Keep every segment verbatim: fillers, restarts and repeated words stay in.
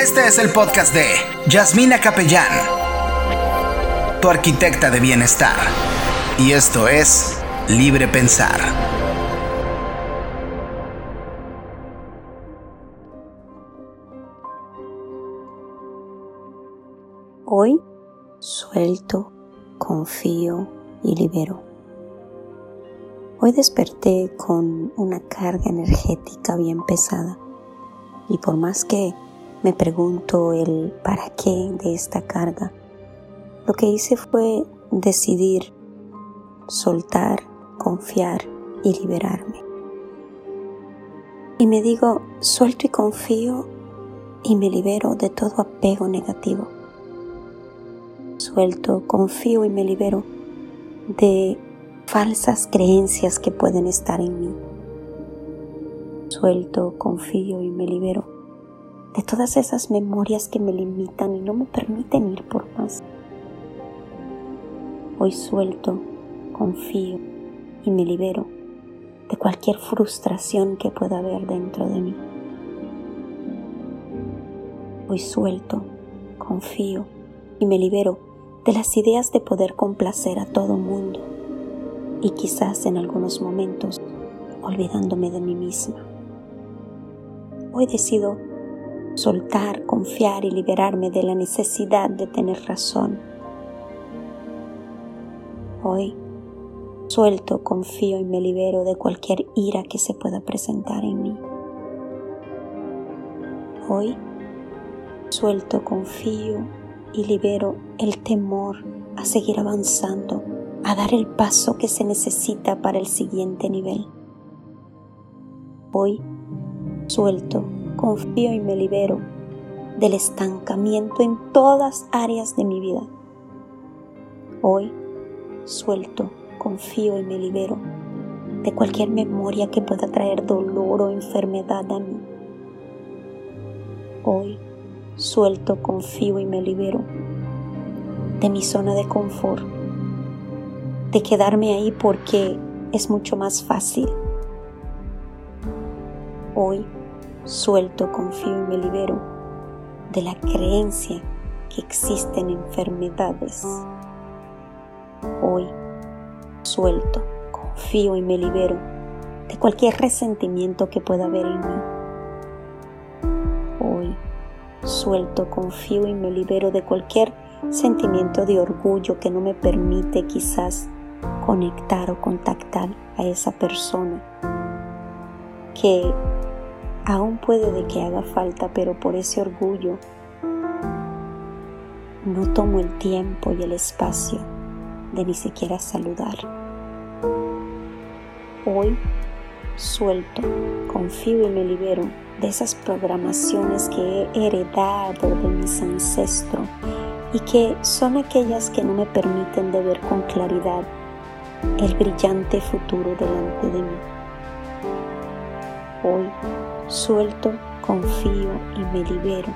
Este es el podcast de Yasmina Capellán, tu arquitecta de bienestar. Y esto es Libre Pensar. Hoy suelto, confío y libero. Hoy desperté con una carga energética bien pesada y por más que me pregunto el para qué de esta carga, lo que hice fue decidir soltar, confiar y liberarme. Y me digo, suelto y confío y me libero de todo apego negativo. Suelto, confío y me libero de falsas creencias que pueden estar en mí. Suelto, confío y me libero de todas esas memorias que me limitan y no me permiten ir por más. Hoy suelto, confío y me libero de cualquier frustración que pueda haber dentro de mí. Hoy suelto, confío y me libero de las ideas de poder complacer a todo mundo y quizás en algunos momentos olvidándome de mí misma. Hoy decido soltar, confiar y liberarme de la necesidad de tener razón. Hoy suelto, confío y me libero de cualquier ira que se pueda presentar en mí. Hoy suelto, confío y libero el temor a seguir avanzando, a dar el paso que se necesita para el siguiente nivel. Hoy suelto, confío y me libero del estancamiento en todas áreas de mi vida. Hoy suelto, confío y me libero de cualquier memoria que pueda traer dolor o enfermedad a mí. Hoy suelto, confío y me libero de mi zona de confort, de quedarme ahí porque es mucho más fácil. Hoy suelto, confío y me libero de la creencia que existen enfermedades. Hoy suelto, confío y me libero de cualquier resentimiento que pueda haber en mí. Hoy suelto, confío y me libero de cualquier sentimiento de orgullo que no me permite quizás conectar o contactar a esa persona que aún puede de que haga falta, pero por ese orgullo no tomo el tiempo y el espacio de ni siquiera saludar. Hoy suelto, confío y me libero de esas programaciones que he heredado de mis ancestros y que son aquellas que no me permiten de ver con claridad el brillante futuro delante de mí. Hoy suelto, confío y me libero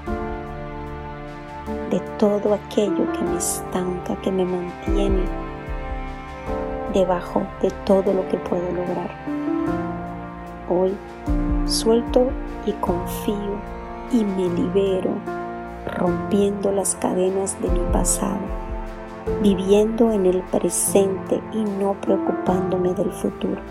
de todo aquello que me estanca, que me mantiene debajo de todo lo que puedo lograr. Hoy suelto y confío y me libero, rompiendo las cadenas de mi pasado, viviendo en el presente y no preocupándome del futuro.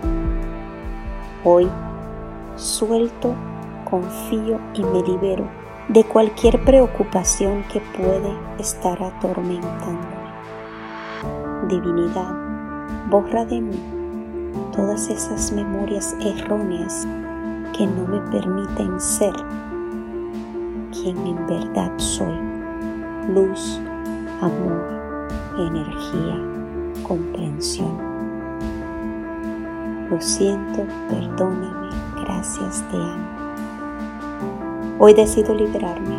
Hoy suelto, confío y me libero de cualquier preocupación que puede estar atormentándome. Divinidad, borra de mí todas esas memorias erróneas que no me permiten ser quien en verdad soy. Luz, amor, energía, comprensión. Lo siento, perdóname, gracias, te amo. Hoy decido liberarme.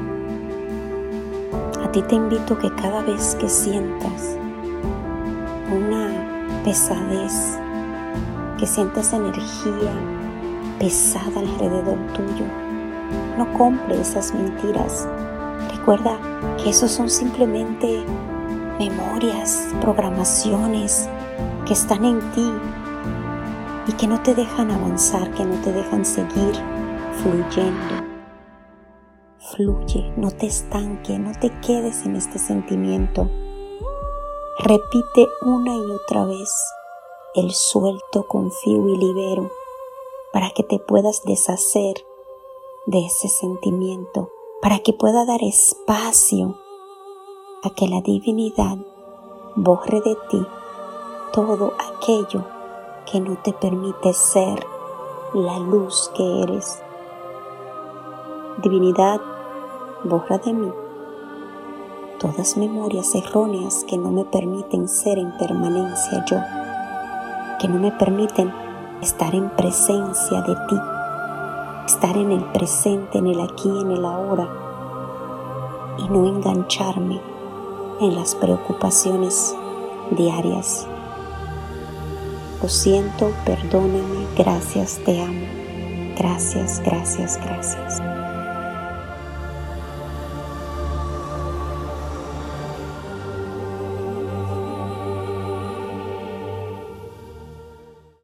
A ti te invito que cada vez que sientas una pesadez, que sientas energía pesada alrededor tuyo, no compres esas mentiras. Recuerda que esos son simplemente memorias, programaciones que están en ti y que no te dejan avanzar, que no te dejan seguir fluyendo. Fluye, no te estanque, no te quedes en este sentimiento. Repite una y otra vez el suelto, confío y libero para que te puedas deshacer de ese sentimiento, para que pueda dar espacio a que la divinidad borre de ti todo aquello que no te permite ser la luz que eres. Divinidad, borra de mí todas memorias erróneas que no me permiten ser en permanencia yo, que no me permiten estar en presencia de ti, estar en el presente, en el aquí, en el ahora, y no engancharme en las preocupaciones diarias. Lo siento, perdóname, gracias, te amo. Gracias, gracias, gracias.